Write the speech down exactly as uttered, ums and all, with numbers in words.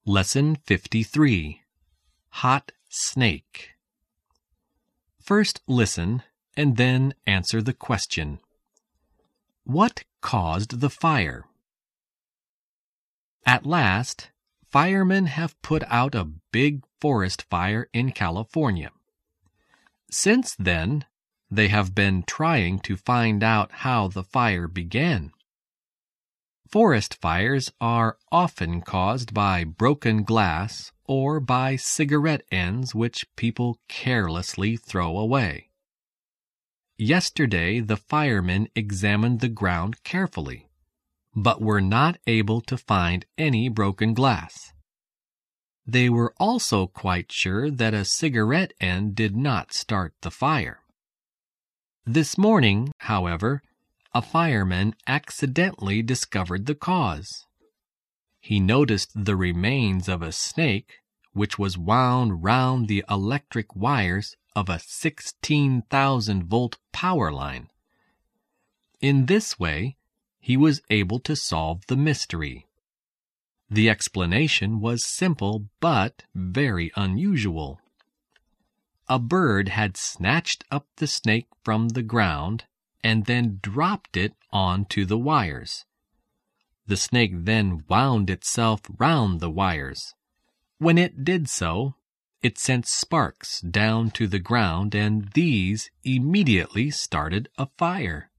Lesson fifty-three. Hot Snake. First listen and then answer the question. What caused the fire? At last, firemen have put out a big forest fire in California. Since then, they have been trying to find out how the fire began. Forest fires are often caused by broken glass or by cigarette ends which people carelessly throw away. Yesterday, the firemen examined the ground carefully, but were not able to find any broken glass. They were also quite sure that a cigarette end did not start the fire. This morning, however, a fireman accidentally discovered the cause. He noticed the remains of a snake which was wound round the electric wires of a sixteen thousand volt power line. In this way, he was able to solve the mystery. The explanation was simple but very unusual. A bird had snatched up the snake from the ground and then dropped it onto the wires. The snake then wound itself round the wires. When it did so, it sent sparks down to the ground, and these immediately started a fire.